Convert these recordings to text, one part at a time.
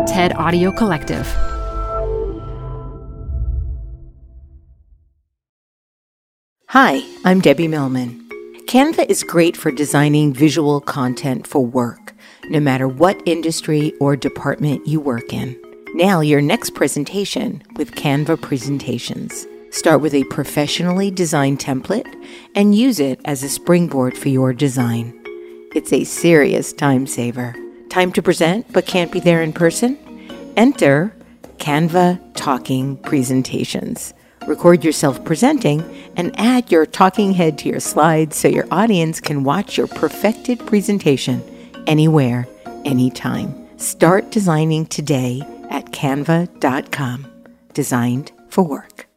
TED Audio Collective. Hi, I'm Debbie Millman. Canva is great for designing visual content for work, no matter what industry or department you work in. Nail your next presentation with Canva Presentations. Start with a professionally designed template and use it as a springboard for your design. It's a serious time saver. Time to present but can't be there in person? Enter Canva Talking Presentations. Record yourself presenting and add your talking head to your slides so your audience can watch your perfected presentation anywhere, anytime. Start designing today at canva.com. Designed for work.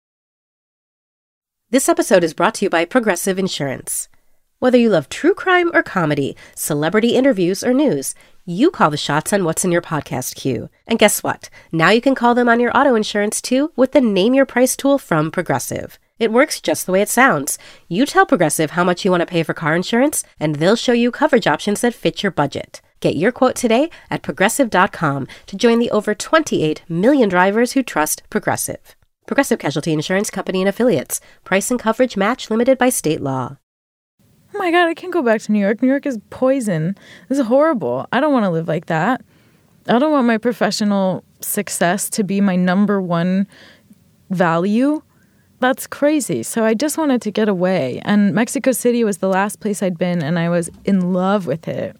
This episode is brought to you by Progressive Insurance. Whether you love true crime or comedy, celebrity interviews or news, you call the shots on what's in your podcast queue. And guess what? Now you can call them on your auto insurance too with the Name Your Price tool from Progressive. It works just the way it sounds. You tell Progressive how much you want to pay for car insurance, and they'll show you coverage options that fit your budget. Get your quote today at Progressive.com to join the over 28 million drivers who trust Progressive. Progressive Casualty Insurance Company and Affiliates. Price and coverage match limited by state law. Oh my God, I can't go back to New York. New York is poison. This is horrible. I don't want to live like that. I don't want my professional success to be my number one value. That's crazy. So I just wanted to get away. And Mexico City was the last place I'd been, and I was in love with it.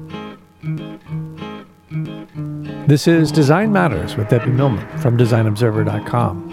This is Design Matters with Debbie Millman from DesignObserver.com.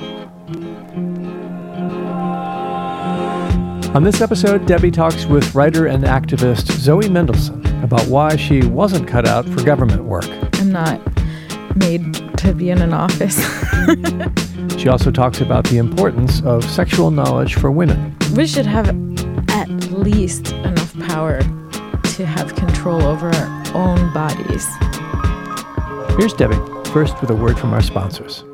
On this episode, Debbie talks with writer and activist Zoe Mendelson about why she wasn't cut out for government work. I'm not made to be in an office. She also talks about the importance of sexual knowledge for women. We should have at least enough power to have control over our own bodies. Here's Debbie, first with a word from our sponsors.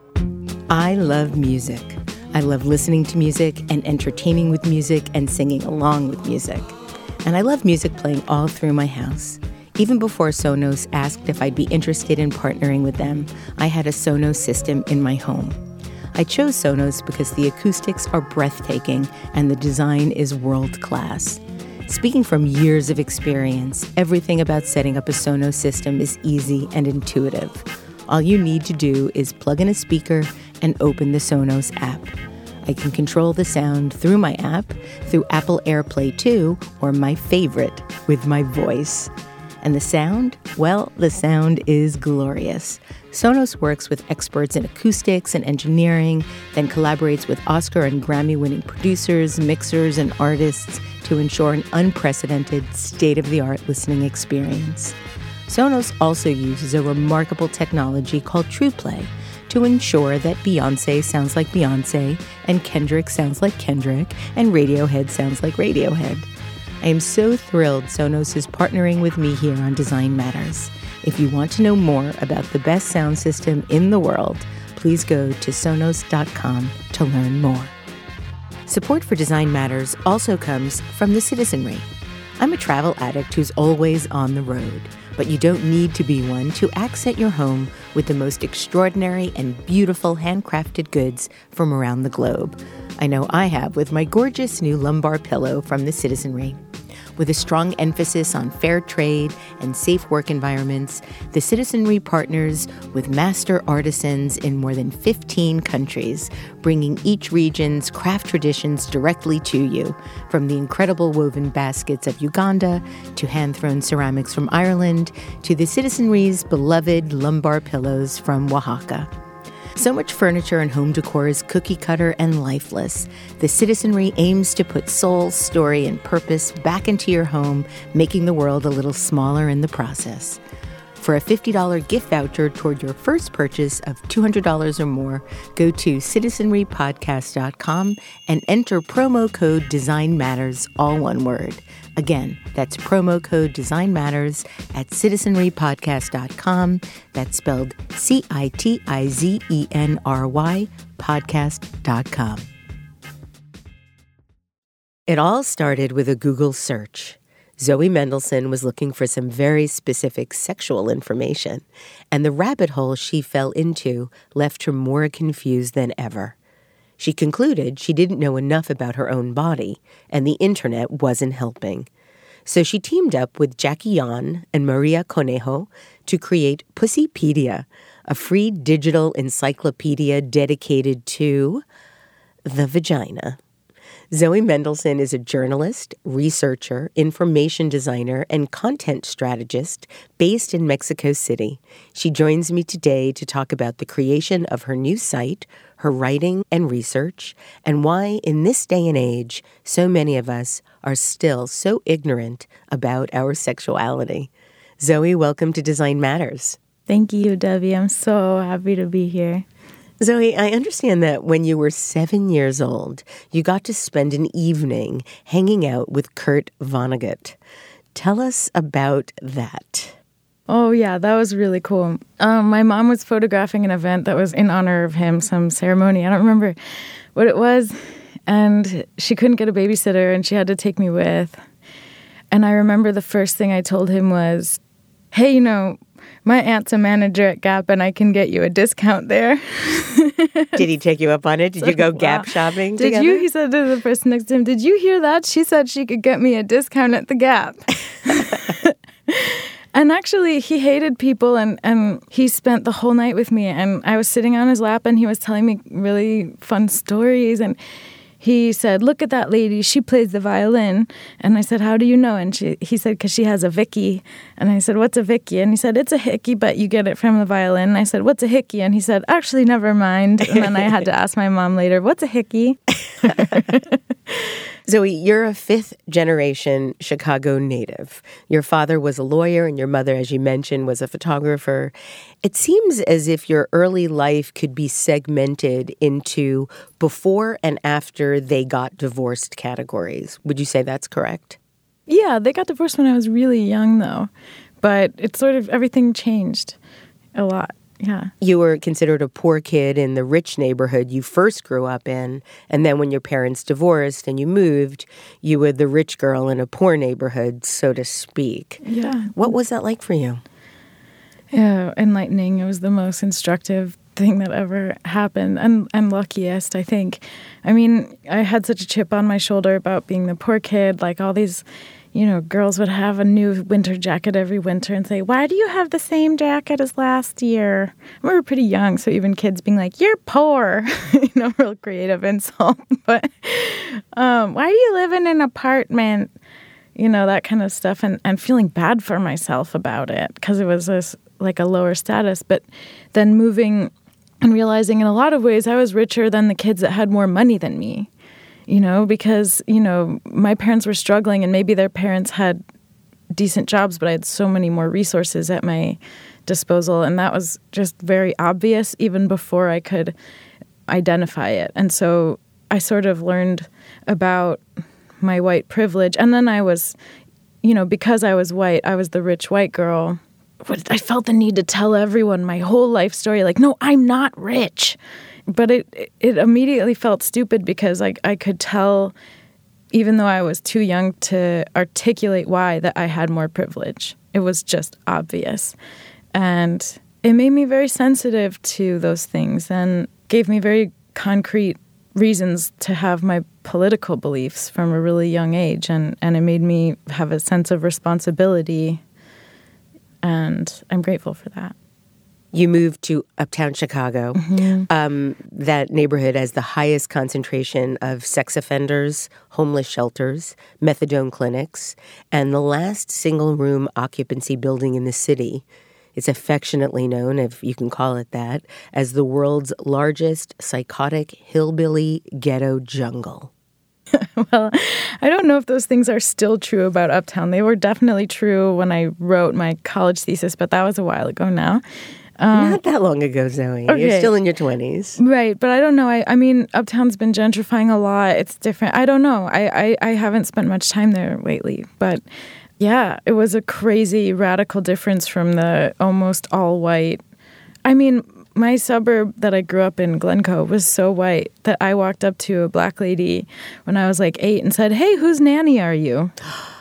I love music. I love listening to music and entertaining with music and singing along with music. And I love music playing all through my house. Even before Sonos asked if I'd be interested in partnering with them, I had a Sonos system in my home. I chose Sonos because the acoustics are breathtaking and the design is world-class. Speaking from years of experience, everything about setting up a Sonos system is easy and intuitive. All you need to do is plug in a speaker and open the Sonos app. I can control the sound through my app, through Apple AirPlay 2, or my favorite, with my voice. And the sound? Well, the sound is glorious. Sonos works with experts in acoustics and engineering, then collaborates with Oscar and Grammy-winning producers, mixers, and artists to ensure an unprecedented, state-of-the-art listening experience. Sonos also uses a remarkable technology called TruePlay to ensure that Beyoncé sounds like Beyoncé, and Kendrick sounds like Kendrick, and Radiohead sounds like Radiohead. I am so thrilled Sonos is partnering with me here on Design Matters. If you want to know more about the best sound system in the world, please go to Sonos.com to learn more. Support for Design Matters also comes from the Citizenry. I'm a travel addict who's always on the road, but you don't need to be one to accent your home with the most extraordinary and beautiful handcrafted goods from around the globe. I know I have with my gorgeous new lumbar pillow from the Citizenry. With a strong emphasis on fair trade and safe work environments, the Citizenry partners with master artisans in more than 15 countries, bringing each region's craft traditions directly to you, from the incredible woven baskets of Uganda to hand-thrown ceramics from Ireland to the Citizenry's beloved lumbar pillows from Oaxaca. So much furniture and home decor is cookie-cutter and lifeless. The Citizenry aims to put soul, story, and purpose back into your home, making the world a little smaller in the process. For a $50 gift voucher toward your first purchase of $200 or more, go to citizenrypodcast.com and enter promo code Design Matters, all one word. Again, that's promo code Design Matters at citizenrypodcast.com. That's spelled CITIZENRY podcast.com. It all started with a Google search. Zoe Mendelson was looking for some very specific sexual information, and the rabbit hole she fell into left her more confused than ever. She concluded she didn't know enough about her own body, and the internet wasn't helping. So she teamed up with Jackie Yan and Maria Conejo to create Pussypedia, a free digital encyclopedia dedicated to the vagina. Zoe Mendelson is a journalist, researcher, information designer, and content strategist based in Mexico City. She joins me today to talk about the creation of her new site, her writing and research, and why in this day and age, so many of us are still so ignorant about our sexuality. Zoe, welcome to Design Matters. Thank you, Debbie. I'm so happy to be here. Zoe, I understand that when you were 7 years old, you got to spend an evening hanging out with Kurt Vonnegut. Tell us about that. Oh, yeah, that was really cool. My mom was photographing an event that was in honor of him, some ceremony. I don't remember what it was. And she couldn't get a babysitter, and she had to take me with. And I remember the first thing I told him was, hey, my aunt's a manager at Gap, and I can get you a discount there. Did he take you up on it? Did you go Gap shopping together? He said to the person next to him, did you hear that? She said she could get me a discount at the Gap. And actually, he hated people, and he spent the whole night with me. And I was sitting on his lap, and he was telling me really fun stories. And he said, look at that lady. She plays the violin. And I said, how do you know? And he said, because she has a Vicky. And I said, what's a Vicky? And he said, it's a hickey, but you get it from the violin. And I said, what's a hickey? And he said, actually, never mind. And then I had to ask my mom later, what's a hickey? Zoe, you're a fifth-generation Chicago native. Your father was a lawyer, and your mother, as you mentioned, was a photographer. It seems as if your early life could be segmented into before and after they got divorced categories. Would you say that's correct? Yeah, they got divorced when I was really young, though. But it's sort of everything changed a lot. Yeah. You were considered a poor kid in the rich neighborhood you first grew up in, and then when your parents divorced and you moved, you were the rich girl in a poor neighborhood, so to speak. Yeah. What was that like for you? Yeah, enlightening. It was the most instructive thing that ever happened, and luckiest, I think. I mean, I had such a chip on my shoulder about being the poor kid, like all these girls would have a new winter jacket every winter and say, why do you have the same jacket as last year? We were pretty young, so even kids being like, you're poor, real creative insult. But why do you live in an apartment? That kind of stuff, and feeling bad for myself about it because it was a lower status. But then moving and realizing in a lot of ways I was richer than the kids that had more money than me. Because, my parents were struggling and maybe their parents had decent jobs, but I had so many more resources at my disposal. And that was just very obvious even before I could identify it. And so I sort of learned about my white privilege. And then I was, because I was white, I was the rich white girl. I felt the need to tell everyone my whole life story. Like, no, I'm not rich. But it immediately felt stupid because I could tell, even though I was too young to articulate why, that I had more privilege. It was just obvious. And it made me very sensitive to those things and gave me very concrete reasons to have my political beliefs from a really young age. And it made me have a sense of responsibility. And I'm grateful for that. You moved to uptown Chicago. Mm-hmm. That neighborhood has the highest concentration of sex offenders, homeless shelters, methadone clinics, and the last single-room occupancy building in the city. It's affectionately known, if you can call it that, as the world's largest psychotic hillbilly ghetto jungle. Well, I don't know if those things are still true about Uptown. They were definitely true when I wrote my college thesis, but that was a while ago now. Not that long ago, Zoe. Okay. You're still in your 20s. Right, but I don't know. I mean, Uptown's been gentrifying a lot. It's different. I don't know. I haven't spent much time there lately. But yeah, it was a crazy radical difference from the almost all white. I mean, my suburb that I grew up in, Glencoe, was so white that I walked up to a black lady when I was like 8 and said, hey, whose nanny are you?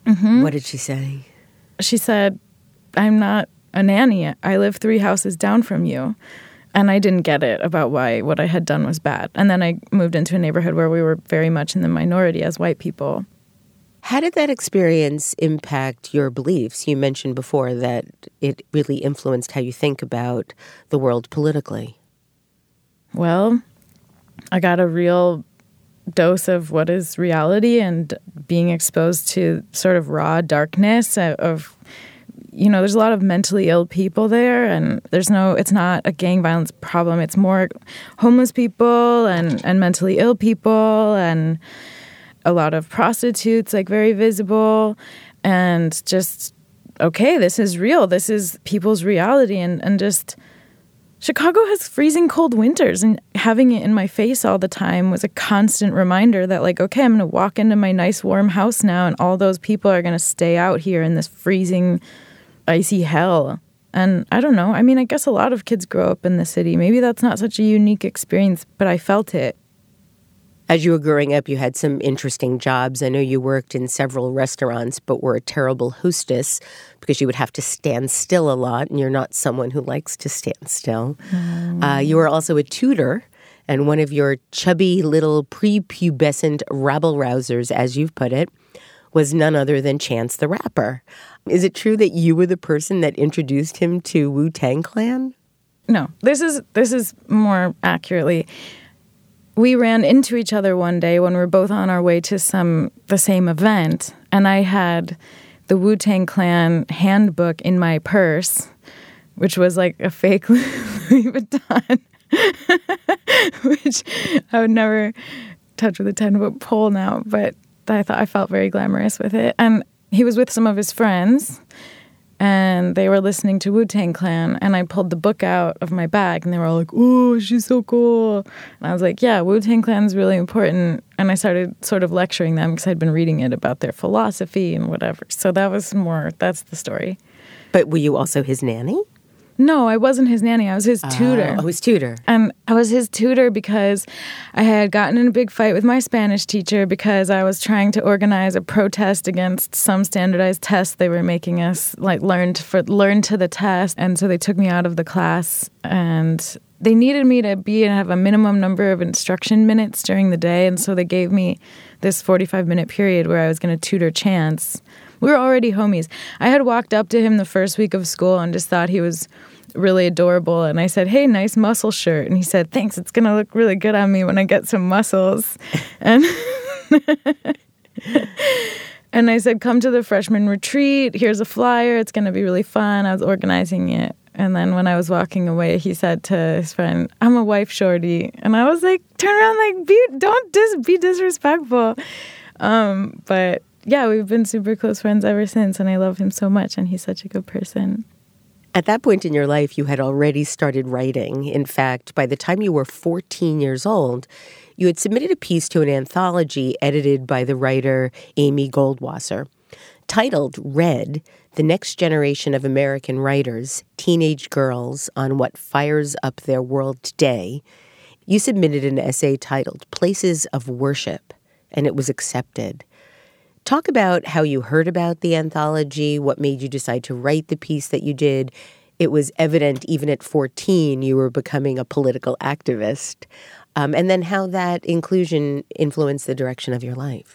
Mm-hmm. What did she say? She said, I'm not a nanny. I live 3 houses down from you. And I didn't get it about why what I had done was bad. And then I moved into a neighborhood where we were very much in the minority as white people. How did that experience impact your beliefs? You mentioned before that it really influenced how you think about the world politically. Well, I got a real dose of what is reality and being exposed to sort of raw darkness of there's a lot of mentally ill people there, and it's not a gang violence problem. It's more homeless people and mentally ill people and a lot of prostitutes, like very visible, and just, okay, this is real. This is people's reality. And just, Chicago has freezing cold winters, and having it in my face all the time was a constant reminder that, like, okay, I'm going to walk into my nice warm house now, and all those people are going to stay out here in this freezing icy hell. And I don't know. I mean, I guess a lot of kids grow up in the city. Maybe that's not such a unique experience, but I felt it. As you were growing up, you had some interesting jobs. I know you worked in several restaurants, but were a terrible hostess because you would have to stand still a lot, and you're not someone who likes to stand still. You were also a tutor, and one of your chubby little prepubescent rabble-rousers, as you've put it, was none other than Chance the Rapper. Is it true that you were the person that introduced him to Wu-Tang Clan? No, this is more accurately. We ran into each other one day when we were both on our way to the same event, and I had the Wu-Tang Clan handbook in my purse, which was like a fake Louis Vuitton, which I would never touch with a 10-foot pole now, but I felt very glamorous with it. And he was with some of his friends, and they were listening to Wu-Tang Clan, and I pulled the book out of my bag, and they were all like, oh, she's so cool. And I was like, yeah, Wu-Tang Clan is really important. And I started sort of lecturing them because I'd been reading it about their philosophy and whatever. So that's the story. But were you also his nanny? No, I wasn't his nanny. I was his tutor. Oh, his tutor. And I was his tutor because I had gotten in a big fight with my Spanish teacher because I was trying to organize a protest against some standardized tests they were making us like learn to the test. And so they took me out of the class, and they needed me to have a minimum number of instruction minutes during the day. And so they gave me this 45-minute period where I was going to tutor Chance. We were already homies. I had walked up to him the first week of school and just thought he was really adorable. And I said, hey, nice muscle shirt. And he said, thanks, it's going to look really good on me when I get some muscles. And and I said, come to the freshman retreat. Here's a flyer. It's going to be really fun. I was organizing it. And then when I was walking away, he said to his friend, I'm a wife shorty. And I was like, turn around, like, don't be disrespectful. But yeah, we've been super close friends ever since, and I love him so much, and he's such a good person. At that point in your life, you had already started writing. In fact, by the time you were 14 years old, you had submitted a piece to an anthology edited by the writer Amy Goldwasser. Titled Red, The Next Generation of American Writers, Teenage Girls on What Fires Up Their World Today, you submitted an essay titled Places of Worship, and it was accepted. Talk about how you heard about the anthology, what made you decide to write the piece that you did. It was evident even at 14 you were becoming a political activist. And then how that inclusion influenced the direction of your life.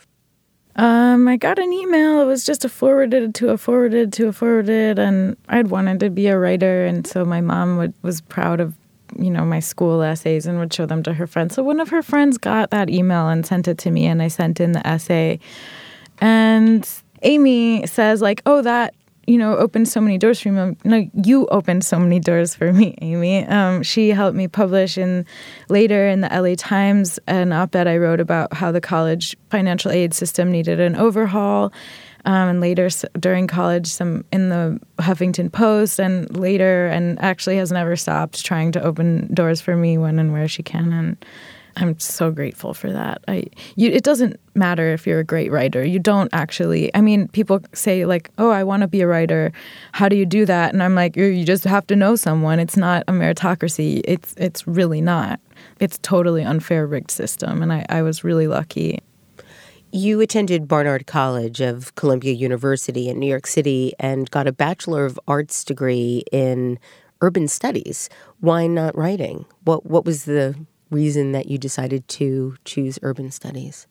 I got an email. It was just a forwarded to a forwarded to a forwarded, and I'd wanted to be a writer, and so my mom was proud of my school essays and would show them to her friends. So one of her friends got that email and sent it to me, and I sent in the essay. And Amy says, like, oh, that, opened so many doors for me. No, you opened so many doors for me, Amy. She helped me publish later in the LA Times an op-ed I wrote about how the college financial aid system needed an overhaul. And later during college, some in the Huffington Post, and later, and actually has never stopped trying to open doors for me when and where she can. And I'm so grateful for that. It doesn't matter if you're a great writer. You don't actually. I mean, people say like, "Oh, I want to be a writer. How do you do that?" And I'm like, "You just have to know someone. It's not a meritocracy. It's really not. It's totally unfair, rigged system." And I was really lucky. You attended Barnard College of Columbia University in New York City and got a Bachelor of Arts degree in urban studies. Why not writing? What was the reason that you decided to choose urban studies?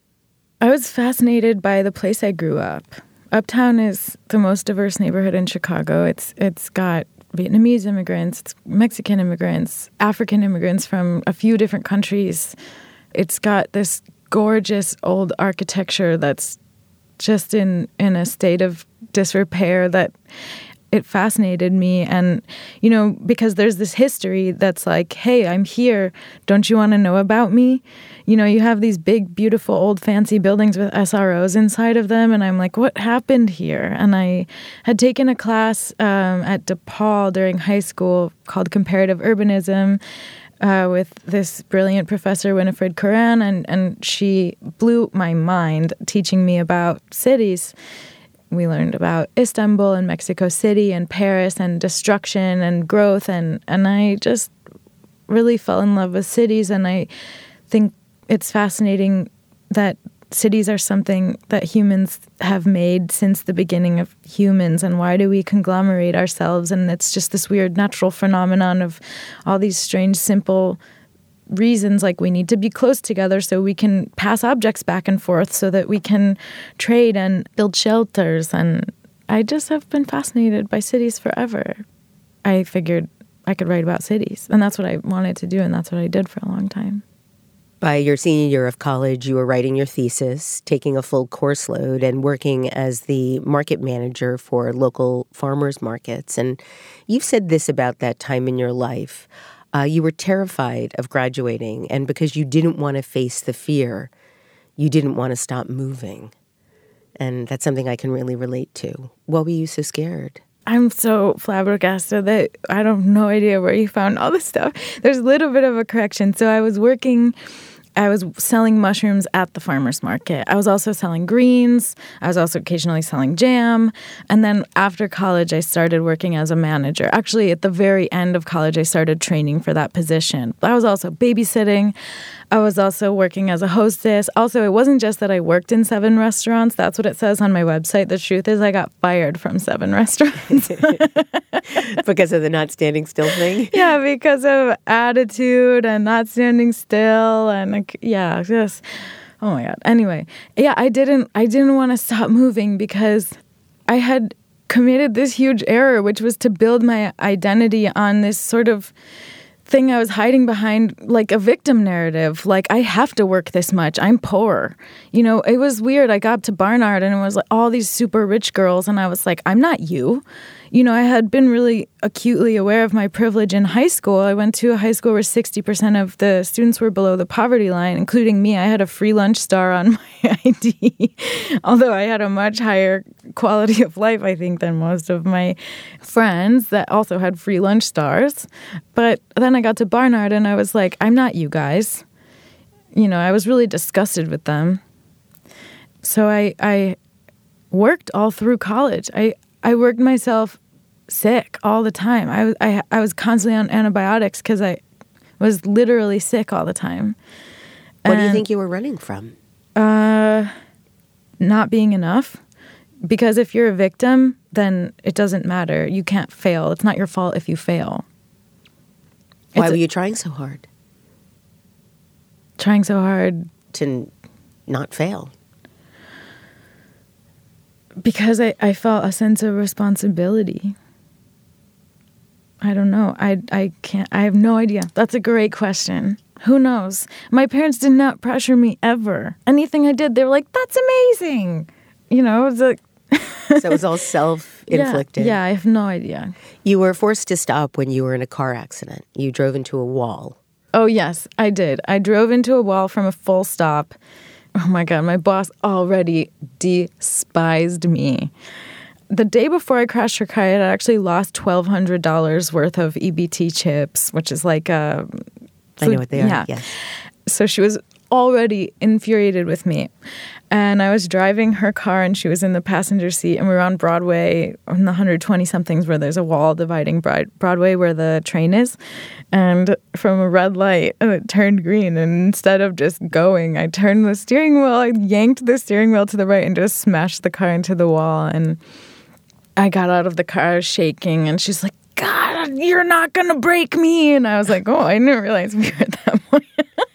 I was fascinated by the place I grew up. Uptown is the most diverse neighborhood in Chicago. It's got Vietnamese immigrants, it's Mexican immigrants, African immigrants from a few different countries. It's got this gorgeous old architecture that's just in a state of disrepair that it fascinated me. And, because there's this history that's like, hey, I'm here. Don't you want to know about me? You have these big, beautiful, old, fancy buildings with SROs inside of them. And I'm like, what happened here? And I had taken a class at DePaul during high school called Comparative Urbanism with this brilliant professor, Winifred Curran. And she blew my mind teaching me about cities. We learned about Istanbul and Mexico City and Paris and destruction and growth. And I just really fell in love with cities. And I think it's fascinating that cities are something that humans have made since the beginning of humans. And why do we conglomerate ourselves? And it's just this weird natural phenomenon of all these strange, simple reasons, like we need to be close together so we can pass objects back and forth so that we can trade and build shelters. And I just have been fascinated by cities forever. I figured I could write about cities, and that's what I wanted to do, and that's what I did for a long time. By your senior year of college, you were writing your thesis, taking a full course load, and working as the market manager for local farmers markets. And you've said this about that time in your life. You were terrified of graduating, and because you didn't want to face the fear, you didn't want to stop moving. And that's something I can really relate to. Why were you so scared? I'm so flabbergasted that I have no idea where you found all this stuff. There's a little bit of a correction. So I was selling mushrooms at the farmer's market. I was also selling greens. I was also occasionally selling jam. And then after college, I started working as a manager. Actually, at the very end of college, I started training for that position. I was also babysitting. I was also working as a hostess. Also, it wasn't just that I worked in 7 restaurants. That's what it says on my website. The truth is I got fired from 7 restaurants. Because of the not standing still thing? Yeah, because of attitude and not standing still and just, oh my God. Anyway, yeah, I didn't want to stop moving because I had committed this huge error, which was to build my identity on this sort of thing I was hiding behind, like a victim narrative. Like, I have to work this much. I'm poor. It was weird. I got to Barnard and it was like all these super rich girls. And I was like, I'm not you. I had been really acutely aware of my privilege in high school. I went to a high school where 60% of the students were below the poverty line, including me. I had a free lunch star on my ID, although I had a much higher quality of life, I think, than most of my friends that also had free lunch stars. But then I got to Barnard and I was like, I'm not you guys. I was really disgusted with them. So I worked all through college. I worked myself sick all the time. I was constantly on antibiotics because I was literally sick all the time. What do you think you were running from? Not being enough. Because if you're a victim, then it doesn't matter. You can't fail. It's not your fault if you fail. Why were you trying so hard? Trying so hard to not fail? Because I felt a sense of responsibility. I don't know. I have no idea. That's a great question. Who knows? My parents did not pressure me ever. Anything I did, they were like, that's amazing. It was like... So it was all self-inflicted. Yeah, I have no idea. You were forced to stop when you were in a car accident. You drove into a wall. Oh, yes, I did. I drove into a wall from a full stop. Oh, my God, my boss already despised me. The day before I crashed her car, I had actually lost $1,200 worth of EBT chips, which is like a... I know what they are, yes. So she was already infuriated with me. And I was driving her car and she was in the passenger seat, and we were on Broadway on the 120-somethings where there's a wall dividing Broadway where the train is. And from a red light, it turned green. And instead of just going, I turned the steering wheel, I yanked the steering wheel to the right and just smashed the car into the wall. And I got out of the car shaking, and she's like, God, you're not going to break me. And I was like, oh, I didn't realize we were at that point.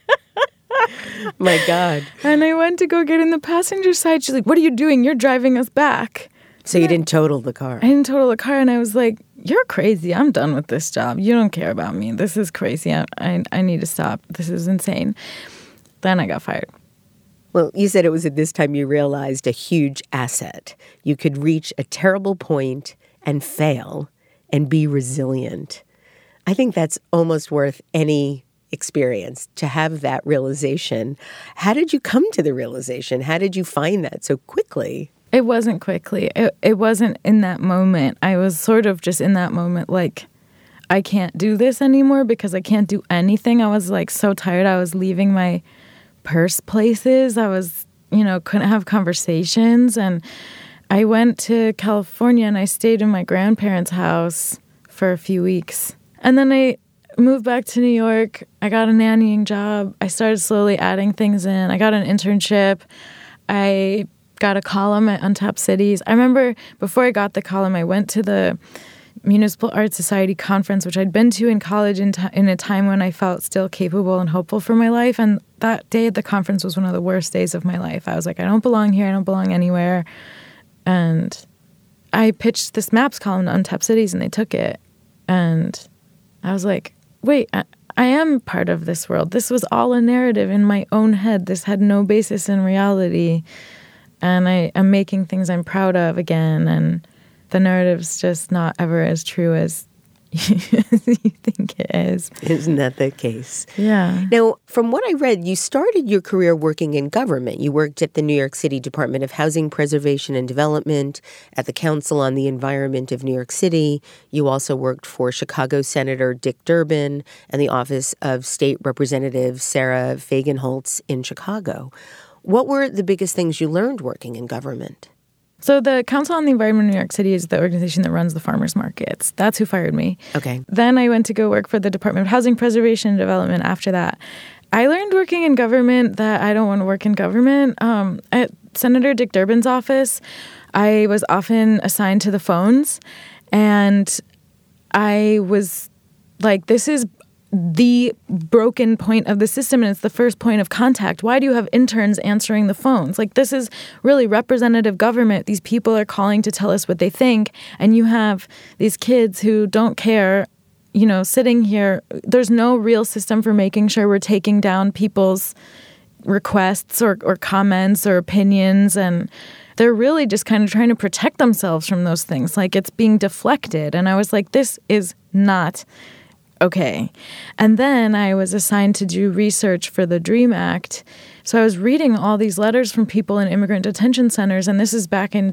My God. And I went to go get in the passenger side. She's like, what are you doing? You're driving us back. So you didn't total the car? I didn't total the car. And I was like, you're crazy. I'm done with this job. You don't care about me. This is crazy. I need to stop. This is insane. Then I got fired. Well, you said it was at this time you realized a huge asset. You could reach a terrible point and fail and be resilient. I think that's almost worth any experience to have that realization. How did you come to the realization? How did you find that so quickly? It wasn't quickly. It wasn't in that moment. I was sort of just in that moment like, I can't do this anymore because I can't do anything. I was like so tired. I was leaving my purse places. I was, couldn't have conversations. And I went to California and I stayed in my grandparents' house for a few weeks. And then I moved back to New York. I got a nannying job. I started slowly adding things in. I got an internship. I got a column at Untapped Cities. I remember before I got the column, I went to the Municipal Art Society conference, which I'd been to in college in a time when I felt still capable and hopeful for my life. And that day at the conference was one of the worst days of my life. I was like, I don't belong here. I don't belong anywhere. And I pitched this maps column to Untapped Cities, and they took it. And I was like, wait, I am part of this world. This was all a narrative in my own head. This had no basis in reality. And I am making things I'm proud of again. And the narrative's just not ever as true as you think it is. Isn't that the case? Yeah. Now, from what I read, you started your career working in government. You worked at the New York City Department of Housing Preservation and Development, at the Council on the Environment of New York City. You also worked for Chicago Senator Dick Durbin and the Office of State Representative Sarah Fagenholtz in Chicago. What were the biggest things you learned working in government? So the Council on the Environment of New York City is the organization that runs the farmers markets. That's who fired me. Okay. Then I went to go work for the Department of Housing Preservation and Development after that. I learned working in government that I don't want to work in government. At Senator Dick Durbin's office, I was often assigned to the phones, and I was like, this is the broken point of the system, and it's the first point of contact. Why do you have interns answering the phones? Like, this is really representative government. These people are calling to tell us what they think, and you have these kids who don't care, sitting here. There's no real system for making sure we're taking down people's requests or comments or opinions, and they're really just kind of trying to protect themselves from those things. Like, it's being deflected, and I was like, this is not okay. And then I was assigned to do research for the DREAM Act. So I was reading all these letters from people in immigrant detention centers, and this is back in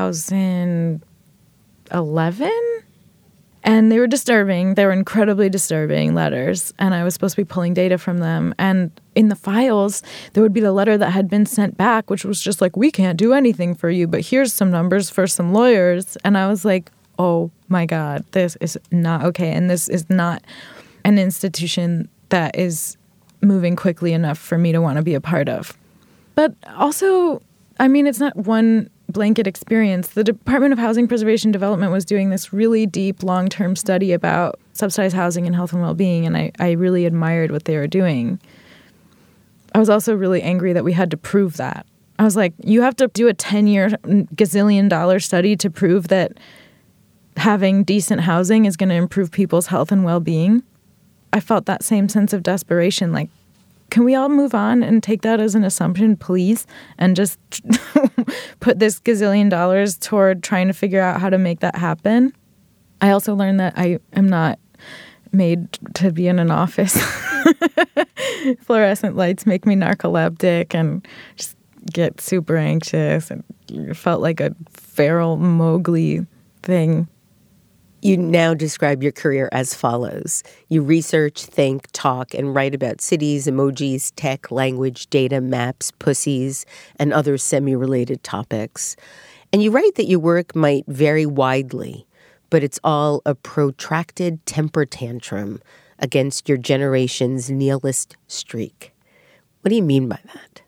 2011. And they were disturbing. They were incredibly disturbing letters, and I was supposed to be pulling data from them. And in the files, there would be the letter that had been sent back, which was just like, we can't do anything for you, but here's some numbers for some lawyers. And I was like, oh my God, this is not okay. And this is not an institution that is moving quickly enough for me to want to be a part of. But also, it's not one blanket experience. The Department of Housing Preservation and Development was doing this really deep, long-term study about subsidized housing and health and well-being, and I really admired what they were doing. I was also really angry that we had to prove that. I was like, you have to do a 10-year gazillion-dollar study to prove that having decent housing is going to improve people's health and well-being. I felt that same sense of desperation. Like, can we all move on and take that as an assumption, please? And just put this gazillion dollars toward trying to figure out how to make that happen. I also learned that I am not made to be in an office. Fluorescent lights make me narcoleptic and just get super anxious. And it felt like a feral Mowgli thing. You now describe your career as follows. You research, think, talk, and write about cities, emojis, tech, language, data, maps, pussies, and other semi-related topics. And you write that your work might vary widely, but it's all a protracted temper tantrum against your generation's nihilist streak. What do you mean by that?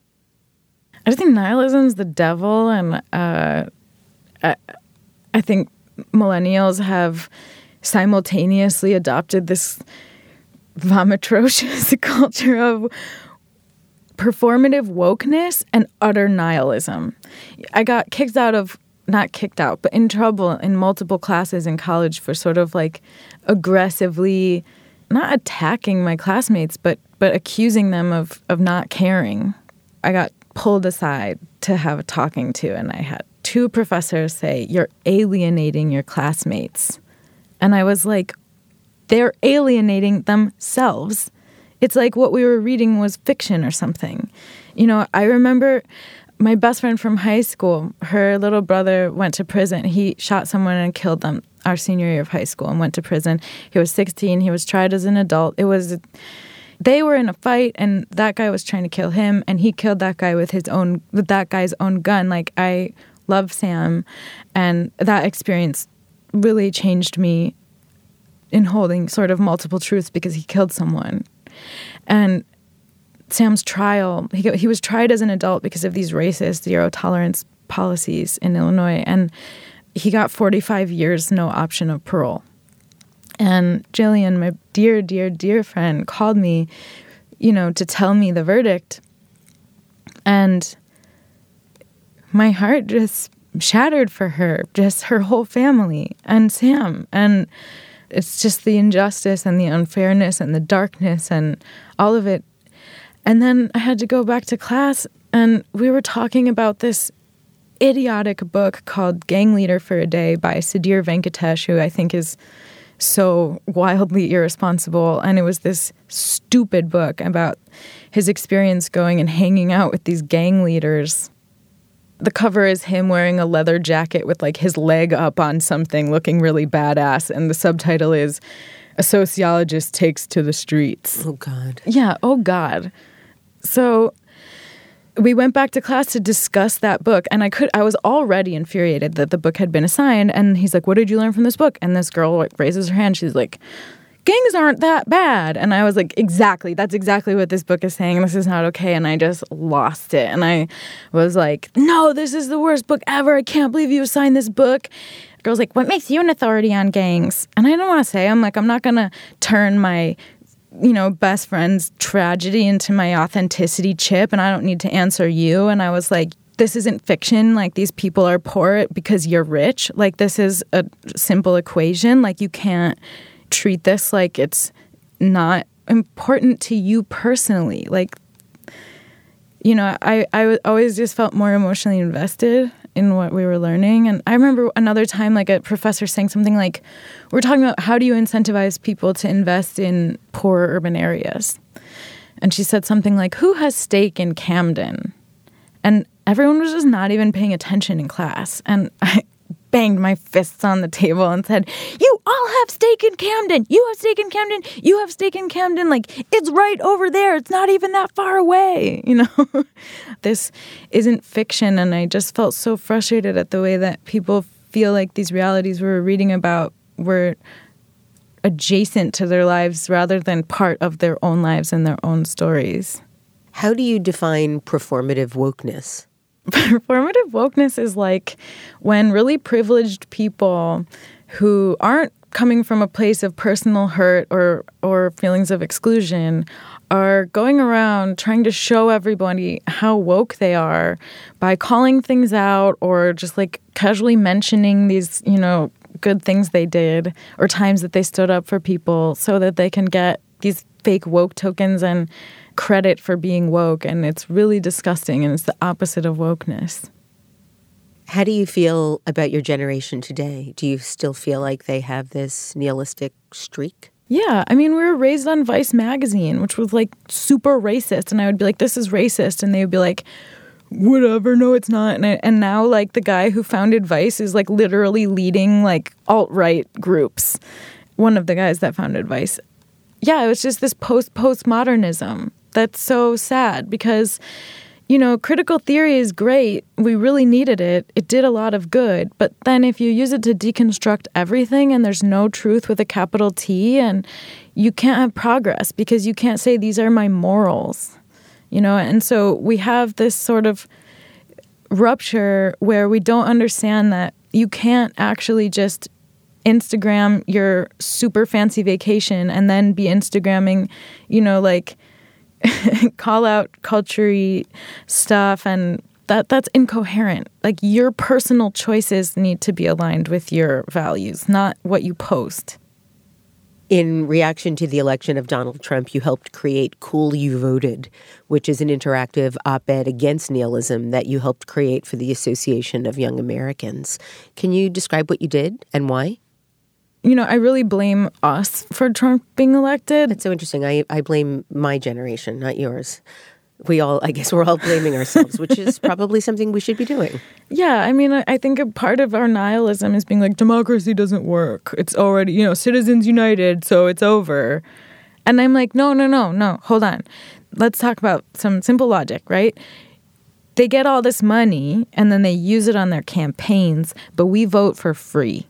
I just think nihilism's the devil, and I think millennials have simultaneously adopted this vomitrocious culture of performative wokeness and utter nihilism. I got not kicked out, but in trouble in multiple classes in college for sort of like aggressively, not attacking my classmates, but accusing them of not caring. I got pulled aside to have a talking to, and I had 2 professors say, "You're alienating your classmates." And I was like, they're alienating themselves. It's like what we were reading was fiction or something. You know, I remember my best friend from high school, her little brother went to prison. He shot someone and killed them our senior year of high school and went to prison. He was 16. He was tried as an adult. They were in a fight, and that guy was trying to kill him, and he killed that guy with that guy's own gun. Like, I love Sam, and that experience really changed me in holding sort of multiple truths because he killed someone. And Sam's trial, he was tried as an adult because of these racist zero-tolerance policies in Illinois, and he got 45 years, no option of parole. And Jillian, my dear, dear, dear friend, called me, to tell me the verdict. And my heart just shattered for her, just her whole family, and Sam. And it's just the injustice and the unfairness and the darkness and all of it. And then I had to go back to class, and we were talking about this idiotic book called Gang Leader for a Day by Sudhir Venkatesh, who I think is so wildly irresponsible. And it was this stupid book about his experience going and hanging out with these gang leaders. The cover is him wearing a leather jacket with like his leg up on something looking really badass. And the subtitle is "A Sociologist Takes to the Streets." Oh, God. Yeah, oh, God. So we went back to class to discuss that book, and I was already infuriated that the book had been assigned, and he's like, "What did you learn from this book?" And this girl raises her hand. She's like, "Gangs aren't that bad." And I was like, exactly, that's exactly what this book is saying. This is not okay. And I just lost it. And I was like, "No, this is the worst book ever. I can't believe you assigned this book." The girl's like, "What makes you an authority on gangs?" And I don't want to say, I'm not going to turn my best friend's tragedy into my authenticity chip, and I don't need to answer you. And I was like, this isn't fiction. Like, these people are poor because you're rich. Like, this is a simple equation. Like, you can't treat this like it's not important to you personally. Like, I always just felt more emotionally invested in what we were learning. And I remember another time, like, a professor saying something like, we're talking about how do you incentivize people to invest in poor urban areas? And she said something like, who has stake in Camden? And everyone was just not even paying attention in class. And I banged my fists on the table and said, you all have stake in Camden. You have stake in Camden. You have stake in Camden. Like, it's right over there. It's not even that far away. This isn't fiction. And I just felt so frustrated at the way that people feel like these realities we were reading about were adjacent to their lives rather than part of their own lives and their own stories. How do you define performative wokeness? Performative wokeness is like when really privileged people who aren't coming from a place of personal hurt or feelings of exclusion are going around trying to show everybody how woke they are by calling things out or just like casually mentioning these, good things they did or times that they stood up for people so that they can get these fake woke tokens and credit for being woke. And it's really disgusting, and it's the opposite of wokeness. How do you feel about your generation today? Do you still feel like they have this nihilistic streak? Yeah. I mean, we were raised on Vice magazine, which was like super racist. And I would be like, this is racist. And they would be like, whatever, no, it's not. And now, like, the guy who founded Vice is, like, literally leading, like, alt-right groups. One of the guys that founded Vice. Yeah, it was just this postmodernism that's so sad because, you know, critical theory is great. We really needed it. It did a lot of good. But then if you use it to deconstruct everything and there's no truth with a capital T, and you can't have progress because you can't say these are my morals, you know? And so we have this sort of rupture where we don't understand that you can't actually just Instagram your super fancy vacation and then be Instagramming, you know, like call out culture-y stuff, and that's incoherent. Like, your personal choices need to be aligned with your values, not what you post. In reaction to the election of Donald Trump, you helped create Cool You Voted, which is an interactive op-ed against nihilism that you helped create for the Association of Young Americans. Can you describe what you did and why? You know, I really blame us for Trump being elected. That's so interesting. I blame my generation, not yours. I guess we're all blaming ourselves, which is probably something we should be doing. Yeah, I mean, I think a part of our nihilism is being like, democracy doesn't work. It's already, you know, Citizens United, so it's over. And I'm like, no, hold on. Let's talk about some simple logic, right? They get all this money, and then they use it on their campaigns, but we vote for free.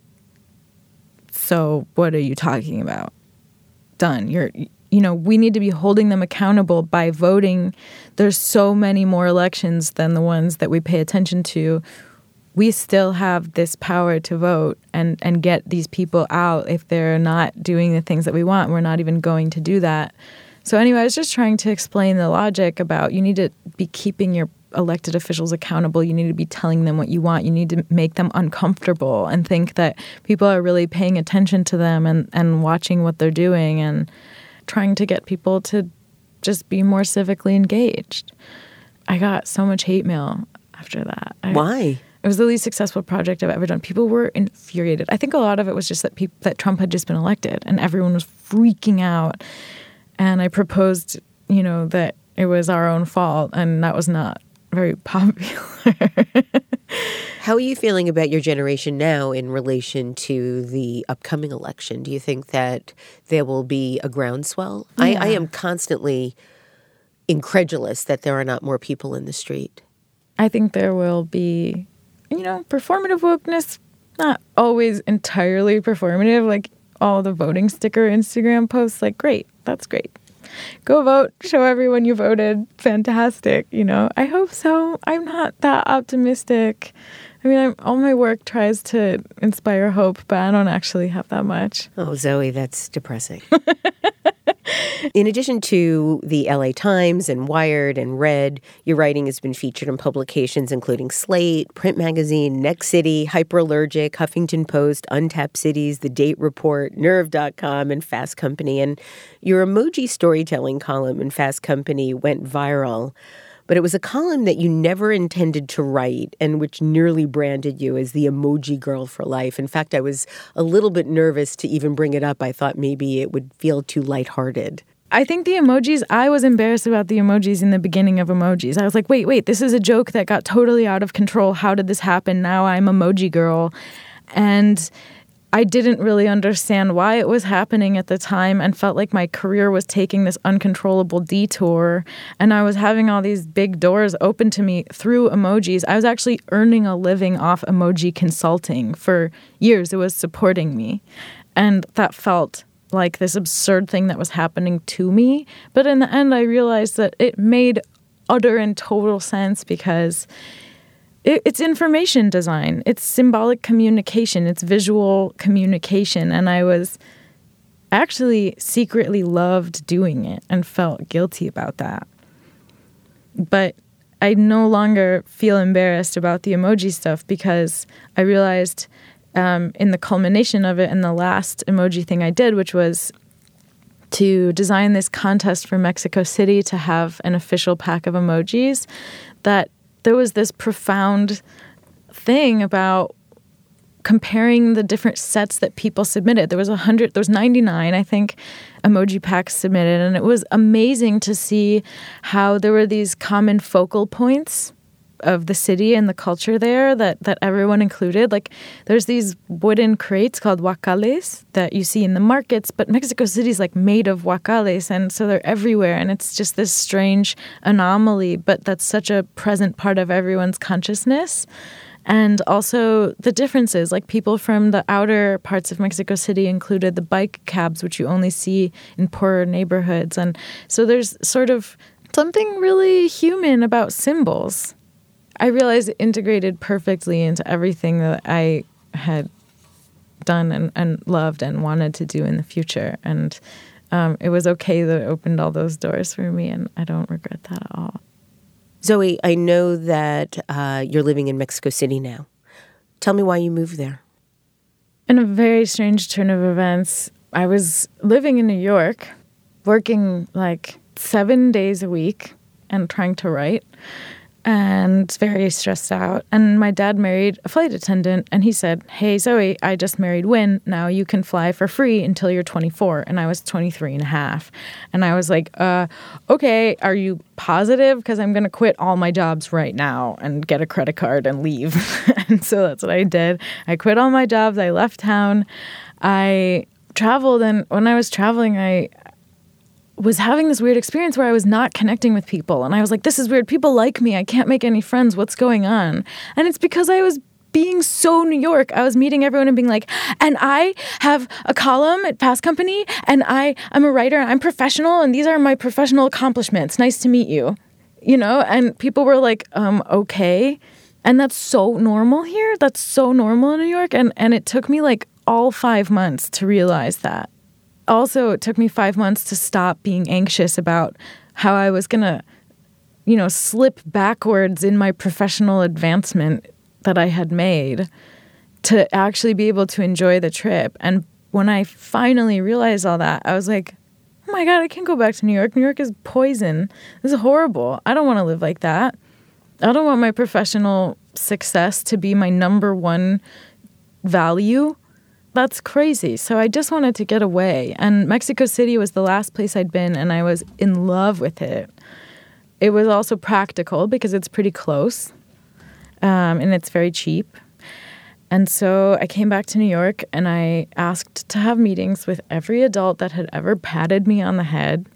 So what are you talking about? Done. We need to be holding them accountable by voting. There's so many more elections than the ones that we pay attention to. We still have this power to vote and get these people out if they're not doing the things that we want. We're not even going to do that. So anyway, I was just trying to explain the logic about you need to be keeping your elected officials accountable. You need to be telling them what you want. You need to make them uncomfortable and think that people are really paying attention to them and watching what they're doing and trying to get people to just be more civically engaged. I got so much hate mail after that. Why? It was the least successful project I've ever done. People were infuriated. I think a lot of it was just that Trump had just been elected and everyone was freaking out. And I proposed, that it was our own fault, and that was not very popular. How are you feeling about your generation now in relation to the upcoming election? Do you think that there will be a groundswell? Yeah. I am constantly incredulous that there are not more people in the street. I think there will be, performative wokeness, not always entirely performative, like all the voting sticker Instagram posts, like, great, that's great. Go vote, show everyone you voted, fantastic, I hope so. I'm not that optimistic. I mean, all my work tries to inspire hope, but I don't actually have that much. Oh, Zoe, that's depressing. In addition to the LA Times and Wired and Red, your writing has been featured in publications including Slate, Print Magazine, Next City, Hyperallergic, Huffington Post, Untapped Cities, The Date Report, Nerve.com, and Fast Company. And your emoji storytelling column in Fast Company went viral. But it was a column that you never intended to write and which nearly branded you as the emoji girl for life. In fact, I was a little bit nervous to even bring it up. I thought maybe it would feel too lighthearted. I think the emojis, I was embarrassed about the emojis in the beginning of emojis. I was like, wait, this is a joke that got totally out of control. How did this happen? Now I'm emoji girl. And I didn't really understand why it was happening at the time and felt like my career was taking this uncontrollable detour. And I was having all these big doors open to me through emojis. I was actually earning a living off emoji consulting for years. It was supporting me. And that felt like this absurd thing that was happening to me. But in the end, I realized that it made utter and total sense because it's information design. It's symbolic communication. It's visual communication. And I was actually secretly loved doing it and felt guilty about that. But I no longer feel embarrassed about the emoji stuff because I realized in the culmination of it, in the last emoji thing I did, which was to design this contest for Mexico City to have an official pack of emojis, that there was this profound thing about comparing the different sets that people submitted. There was 99, I think, emoji packs submitted, and it was amazing to see how there were these common focal points of the city and the culture there that everyone included. Like, there's these wooden crates called huacales that you see in the markets, but Mexico City is like made of huacales, and so they're everywhere, and it's just this strange anomaly, but that's such a present part of everyone's consciousness. And also the differences, like people from the outer parts of Mexico City included the bike cabs, which you only see in poorer neighborhoods. And so there's sort of something really human about symbols. I realized it integrated perfectly into everything that I had done and loved and wanted to do in the future. And it was okay that it opened all those doors for me, and I don't regret that at all. Zoe, I know that you're living in Mexico City now. Tell me why you moved there. In a very strange turn of events, I was living in New York, working like 7 days a week and trying to write, and very stressed out. And my dad married a flight attendant, and he said, "Hey, Zoe, I just married Win. Now you can fly for free until you're 24. And I was 23 and a half. And I was like, okay, are you positive? Because I'm going to quit all my jobs right now and get a credit card and leave. And so that's what I did. I quit all my jobs. I left town. I traveled, and when I was traveling, I was having this weird experience where I was not connecting with people. And I was like, this is weird. People like me. I can't make any friends. What's going on? And it's because I was being so New York. I was meeting everyone and being like, and I have a column at Fast Company, and I'm a writer, I'm professional, and these are my professional accomplishments. Nice to meet you. You know? And people were like, okay. And that's so normal here. That's so normal in New York. And it took me like all 5 months to realize that. Also, it took me 5 months to stop being anxious about how I was going to, slip backwards in my professional advancement that I had made to actually be able to enjoy the trip. And when I finally realized all that, I was like, oh my God, I can't go back to New York. New York is poison. This is horrible. I don't want to live like that. I don't want my professional success to be my number one value. That's crazy. So I just wanted to get away. And Mexico City was the last place I'd been, and I was in love with it. It was also practical because it's pretty close, and it's very cheap. And so I came back to New York, and I asked to have meetings with every adult that had ever patted me on the head.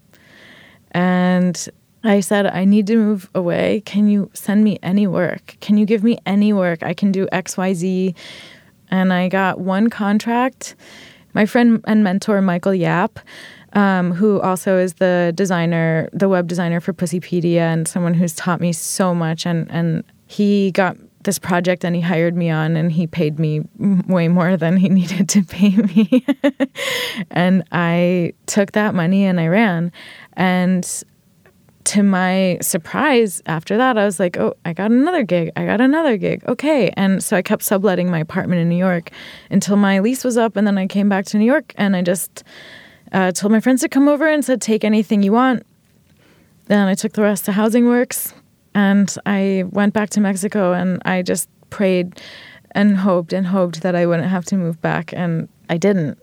And I said, I need to move away. Can you send me any work? Can you give me any work? I can do X, Y, Z. And I got one contract. My friend and mentor, Michael Yap, who also is the web designer for Pussypedia, and someone who's taught me so much. And he got this project, and he hired me on, and he paid me way more than he needed to pay me. And I took that money and I ran. And to my surprise, after that, I was like, oh, I got another gig. Okay. And so I kept subletting my apartment in New York until my lease was up. And then I came back to New York, and I just told my friends to come over and said, take anything you want. Then I took the rest to Housing Works, and I went back to Mexico, and I just prayed and hoped that I wouldn't have to move back. And I didn't.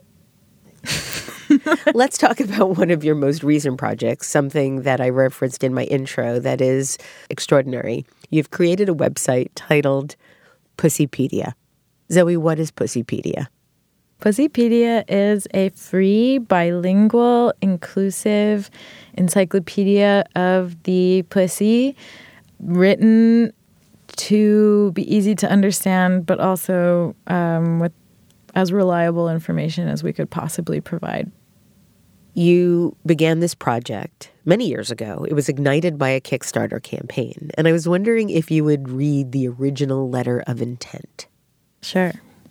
Let's talk about one of your most recent projects, something that I referenced in my intro that is extraordinary. You've created a website titled Pussypedia. Zoe, what is Pussypedia? Pussypedia is a free, bilingual, inclusive encyclopedia of the pussy, written to be easy to understand, but also with as reliable information as we could possibly provide. You began this project many years ago. It was ignited by a Kickstarter campaign. And I was wondering if you would read the original letter of intent. Sure.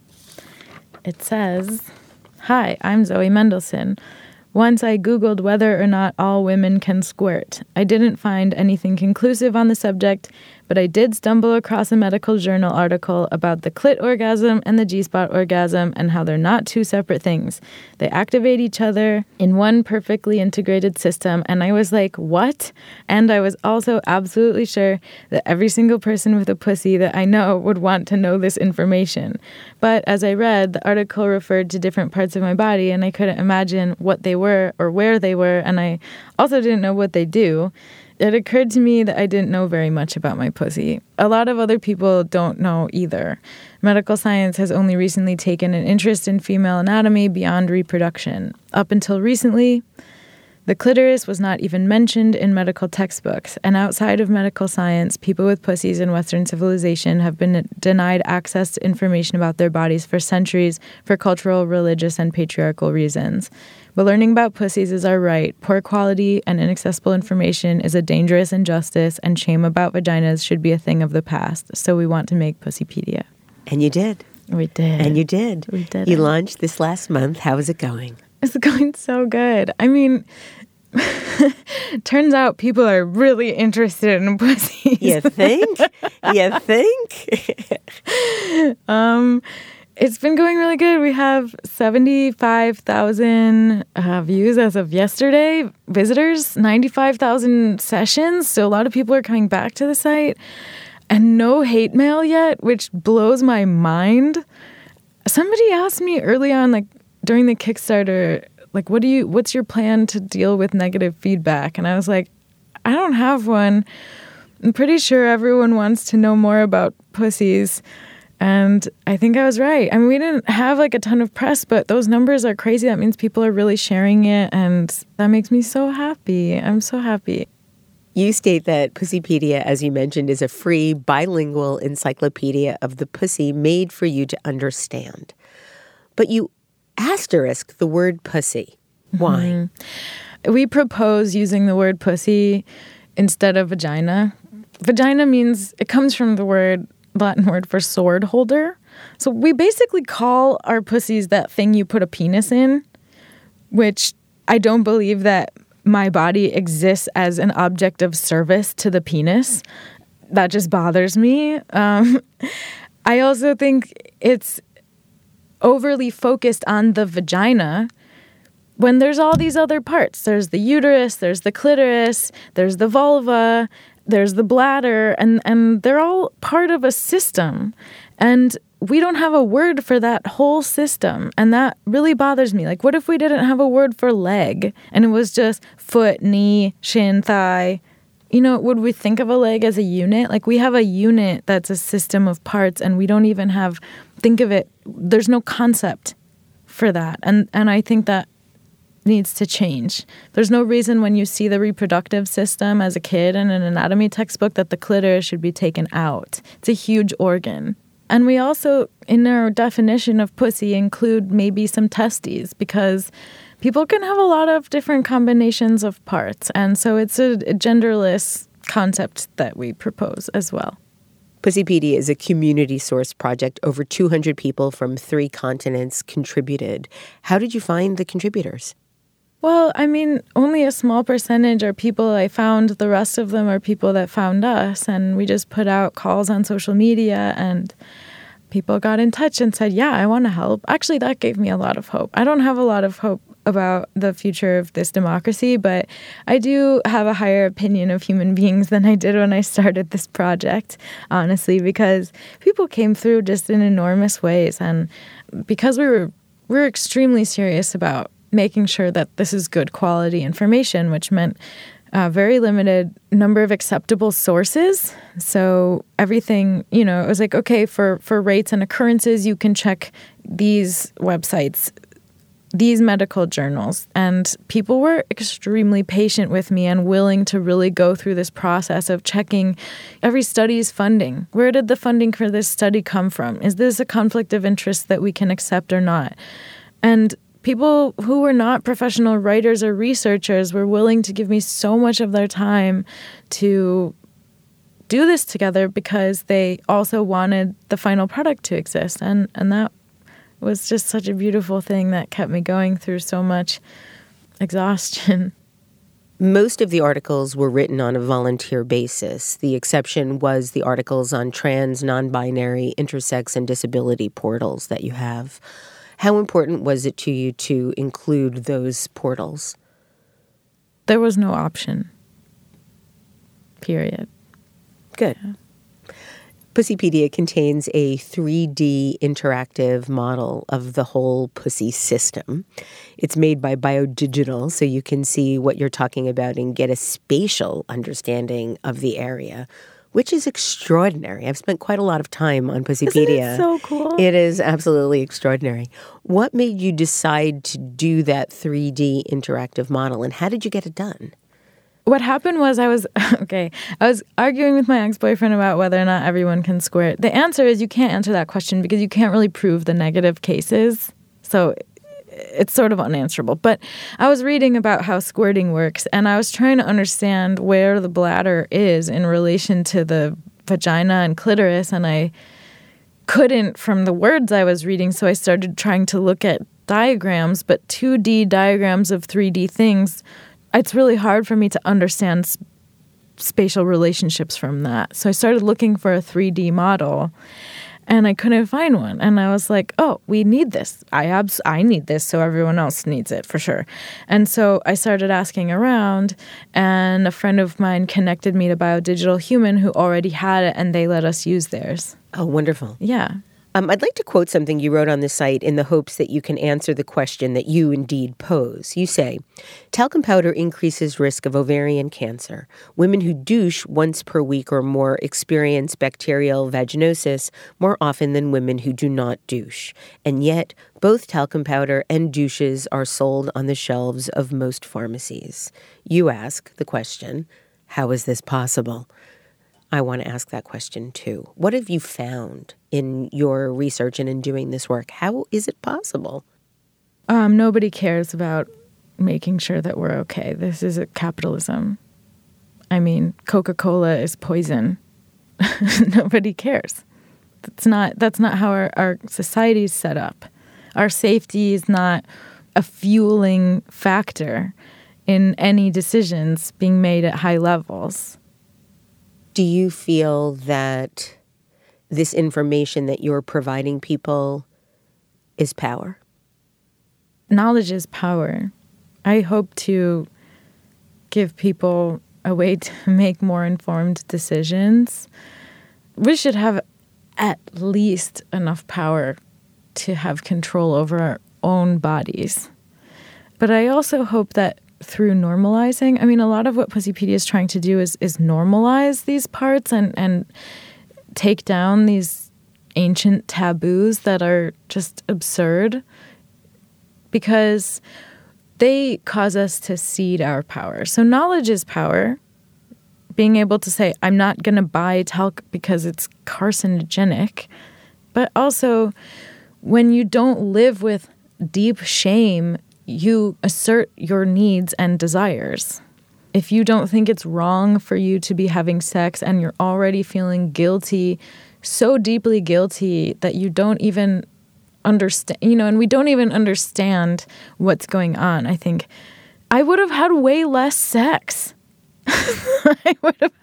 It says, "Hi, I'm Zoe Mendelson. Once I Googled whether or not all women can squirt. I didn't find anything conclusive on the subject, but I did stumble across a medical journal article about the clit orgasm and the G-spot orgasm and how they're not two separate things. They activate each other in one perfectly integrated system." And I was like, what? And I was also absolutely sure that every single person with a pussy that I know would want to know this information. But as I read, the article referred to different parts of my body, and I couldn't imagine what they were or where they were, and I also didn't know what they do. it occurred to me that I didn't know very much about my pussy. A lot of other people don't know either. Medical science has only recently taken an interest in female anatomy beyond reproduction. Up until recently, the clitoris was not even mentioned in medical textbooks, and outside of medical science, people with pussies in Western civilization have been denied access to information about their bodies for centuries for cultural, religious, and patriarchal reasons. But learning about pussies is our right. Poor quality and inaccessible information is a dangerous injustice, and shame about vaginas should be a thing of the past. So we want to make Pussypedia. And you did. We did. And you did. We did. You launched this last month. How is it going? It's going so good. I mean, turns out people are really interested in pussies. You think? You think? It's been going really good. We have 75,000 views as of yesterday. Visitors, 95,000 sessions. So a lot of people are coming back to the site. And no hate mail yet, which blows my mind. Somebody asked me early on, like during the Kickstarter, like, what's your plan to deal with negative feedback? And I was like, I don't have one. I'm pretty sure everyone wants to know more about pussies. And I think I was right. I mean, we didn't have like a ton of press, but those numbers are crazy. That means people are really sharing it. And that makes me so happy. I'm so happy. You state that Pussypedia, as you mentioned, is a free bilingual encyclopedia of the pussy made for you to understand. But you asterisk the word pussy. Why? Mm-hmm. We propose using the word pussy instead of vagina. Vagina means, it comes from the Latin word for sword holder. So we basically call our pussies that thing you put a penis in, which I don't believe that my body exists as an object of service to the penis. That just bothers me. I also think it's overly focused on the vagina when there's all these other parts. There's the uterus, there's the clitoris, there's the vulva, there's the bladder, and they're all part of a system. And we don't have a word for that whole system. And that really bothers me. Like, what if we didn't have a word for leg and it was just foot, knee, shin, thigh? You know, would we think of a leg as a unit? Like, we have a unit that's a system of parts, and we don't even think of it. There's no concept for that. And I think that needs to change. There's no reason when you see the reproductive system as a kid in an anatomy textbook that the clitoris should be taken out. It's a huge organ. And we also, in our definition of pussy, include maybe some testes, because people can have a lot of different combinations of parts. And so it's a genderless concept that we propose as well. Pussypedia is a community-sourced project. Over 200 people from 3 continents contributed. How did you find the contributors? Well, I mean, only a small percentage are people I found. The rest of them are people that found us. And we just put out calls on social media, and people got in touch and said, yeah, I want to help. Actually, that gave me a lot of hope. I don't have a lot of hope about the future of this democracy, but I do have a higher opinion of human beings than I did when I started this project, honestly, because people came through just in enormous ways. And because we're extremely serious about making sure that this is good quality information, which meant a very limited number of acceptable sources. So everything, it was like, okay, for rates and occurrences, you can check these websites, these medical journals. And people were extremely patient with me and willing to really go through this process of checking every study's funding. Where did the funding for this study come from? Is this a conflict of interest that we can accept or not? And people who were not professional writers or researchers were willing to give me so much of their time to do this together because they also wanted the final product to exist. And that was just such a beautiful thing that kept me going through so much exhaustion. Most of the articles were written on a volunteer basis. The exception was the articles on trans, non-binary, intersex, and disability portals that you have. How important was it to you to include those portals? There was no option. Period. Good. Pussypedia contains a 3D interactive model of the whole pussy system. It's made by BioDigital, so you can see what you're talking about and get a spatial understanding of the area, which is extraordinary. I've spent quite a lot of time on Pussypedia. Isn't it so cool? It is absolutely extraordinary. What made you decide to do that 3D interactive model, and how did you get it done? What happened was I was arguing with my ex-boyfriend about whether or not everyone can squirt. The answer is you can't answer that question because you can't really prove the negative cases. So it's sort of unanswerable. But I was reading about how squirting works, and I was trying to understand where the bladder is in relation to the vagina and clitoris, and I couldn't from the words I was reading, so I started trying to look at diagrams, but 2D diagrams of 3D things. It's really hard for me to understand spatial relationships from that. So I started looking for a 3D model, and I couldn't find one. And I was like, oh, we need this. I need this, so everyone else needs it for sure. And so I started asking around, and a friend of mine connected me to BioDigital Human who already had it, and they let us use theirs. Oh, wonderful. Yeah. I'd like to quote something you wrote on the site in the hopes that you can answer the question that you indeed pose. You say, talcum powder increases risk of ovarian cancer. Women who douche once per week or more experience bacterial vaginosis more often than women who do not douche. And yet, both talcum powder and douches are sold on the shelves of most pharmacies. You ask the question, how is this possible? I want to ask that question too. What have you found in your research and in doing this work? How is it possible? Nobody cares about making sure that we're okay. This is a capitalism. I mean, Coca-Cola is poison. Nobody cares. That's not how our society is set up. Our safety is not a fueling factor in any decisions being made at high levels. Do you feel that this information that you're providing people is power? Knowledge is power. I hope to give people a way to make more informed decisions. We should have at least enough power to have control over our own bodies. But I also hope that through normalizing, I mean, a lot of what Pussypedia is trying to do is normalize these parts and take down these ancient taboos that are just absurd because they cause us to cede our power. So knowledge is power. Being able to say, I'm not going to buy talc because it's carcinogenic. But also, when you don't live with deep shame, you assert your needs and desires. If you don't think it's wrong for you to be having sex and you're already feeling guilty, so deeply guilty that you don't even understand, and we don't even understand what's going on. I think I would have had way less sex. I would have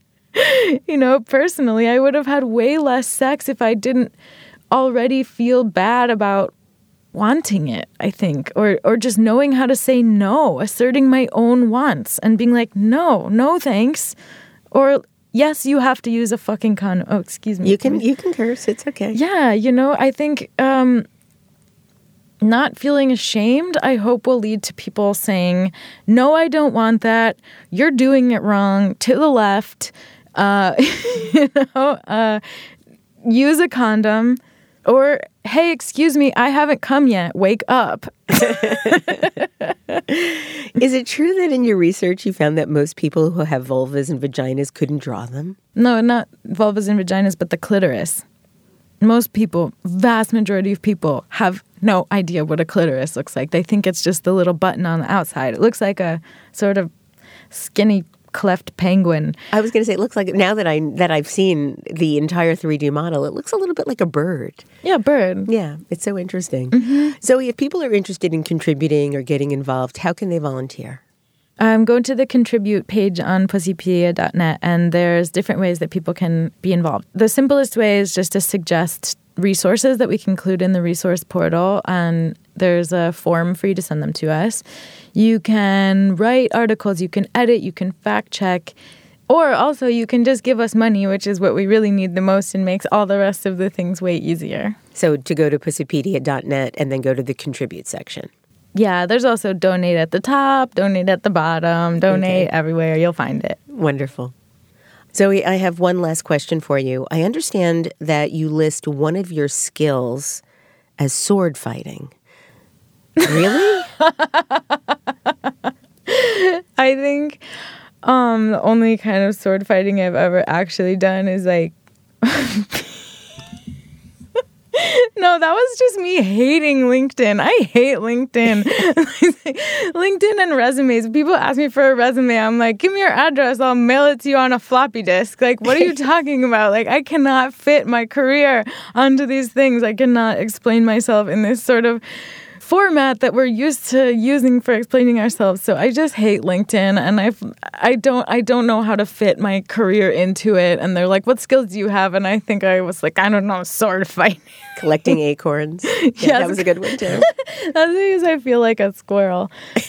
had, personally, I would have had way less sex if I didn't already feel bad about wanting it, I think, or just knowing how to say no, asserting my own wants and being like, no, thanks. Or, yes, you have to use a fucking condom. Oh, excuse me. You can curse. It's okay. Yeah, I think not feeling ashamed, I hope, will lead to people saying, no, I don't want that. You're doing it wrong. To the left. Use a condom. Or, hey, excuse me, I haven't come yet. Wake up. Is it true that in your research you found that most people who have vulvas and vaginas couldn't draw them? No, not vulvas and vaginas, but the clitoris. Most people, vast majority of people, have no idea what a clitoris looks like. They think it's just the little button on the outside. It looks like a sort of skinny cleft penguin. I was going to say, it looks like, now that I've seen the entire 3D model, it looks a little bit like a bird. Yeah, bird. Yeah, it's so interesting. Mm-hmm. Zoe, if people are interested in contributing or getting involved, how can they volunteer? Go to the contribute page on pussypedia.net, and there's different ways that people can be involved. The simplest way is just to suggest resources that we can include in the resource portal, and there's a form for you to send them to us. You can write articles, you can edit, you can fact check. Or also you can just give us money, which is what we really need the most and makes all the rest of the things way easier. So to go to pussypedia.net and then go to the contribute section. Yeah, there's also donate at the top, donate at the bottom, donate everywhere. You'll find it. Wonderful. Zoe, I have one last question for you. I understand that you list one of your skills as sword fighting. Really? I think the only kind of sword fighting I've ever actually done is like... No, that was just me hating LinkedIn. I hate LinkedIn. LinkedIn and resumes. People ask me for a resume. I'm like, give me your address. I'll mail it to you on a floppy disk. Like, what are you talking about? Like, I cannot fit my career onto these things. I cannot explain myself in this sort of format that we're used to using for explaining ourselves. So I just hate LinkedIn, and I don't know how to fit my career into it. And they're like, what skills do you have? And I think I was like, I don't know, sword fighting. Collecting acorns. Yeah, that was a good one too. That's because I feel like a squirrel.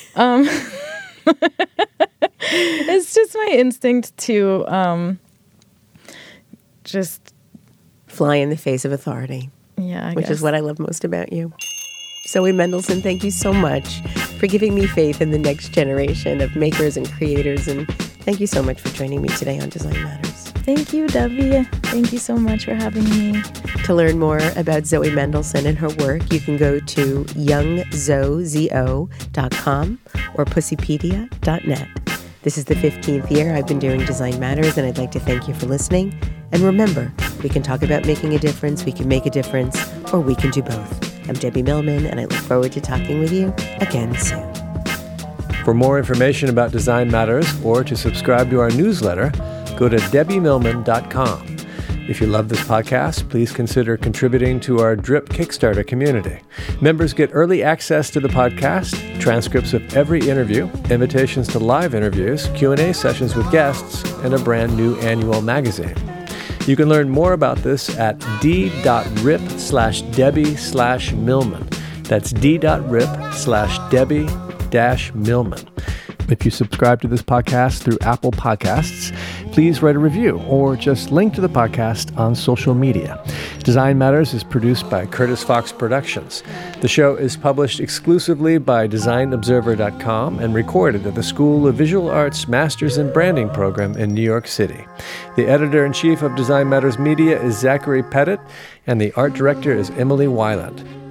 It's just my instinct to just fly in the face of authority. Yeah, which is what I love most about you. Zoe Mendelson, thank you so much for giving me faith in the next generation of makers and creators. And thank you so much for joining me today on Design Matters. Thank you, Debbie. Thank you so much for having me. To learn more about Zoe Mendelson and her work, you can go to youngzozo.com or pussypedia.net. This is the 15th year I've been doing Design Matters, and I'd like to thank you for listening. And remember, we can talk about making a difference, we can make a difference, or we can do both. I'm Debbie Millman, and I look forward to talking with you again soon. For more information about Design Matters or to subscribe to our newsletter, go to debbiemillman.com. If you love this podcast, please consider contributing to our DRIP Kickstarter community. Members get early access to the podcast, transcripts of every interview, invitations to live interviews, Q&A sessions with guests, and a brand new annual magazine. You can learn more about this at d.rip/Debbie/Millman. That's d.rip/Debbie-Millman. If you subscribe to this podcast through Apple Podcasts, please write a review or just link to the podcast on social media. Design Matters is produced by Curtis Fox Productions. The show is published exclusively by DesignObserver.com and recorded at the School of Visual Arts Masters in Branding program in New York City. The editor-in-chief of Design Matters Media is Zachary Pettit, and the art director is Emily Weiland.